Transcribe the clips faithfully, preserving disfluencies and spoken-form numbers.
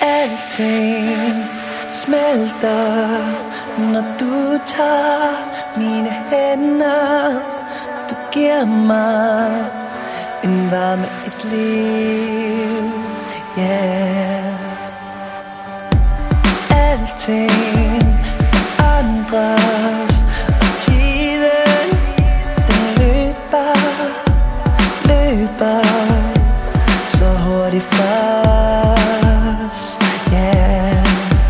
Alting smelter, når du tager mine hænder. Du giver mig en varme, et liv, yeah. Alting forandres, og tiden den løber, løber så hurtigt fra os, yeah.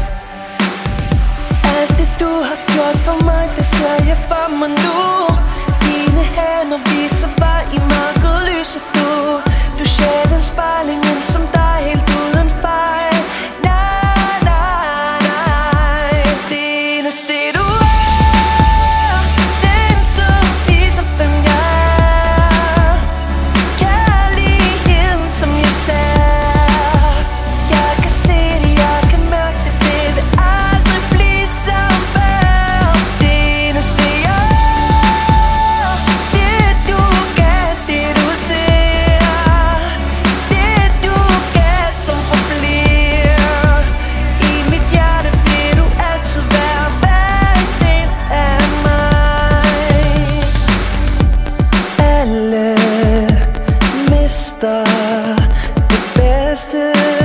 Alt det du har gjort for mig, det ser jeg for mig nu. Dine hænder viser vej i mørket, lyser du. Du sjælens spejlingen som dig, helt uden fejl. Nej, nej, nej, det eneste du er, den som viser hvem jeg er. Kærligheden som jeg ser, jeg kan se det, jeg kan mærke det. Det vil aldrig blive som før. Det eneste jeg er, det du kan, det du ser, det du kan som forbliver. I mit hjerte vil du altid være hver en del af mig. Alle mister det bedste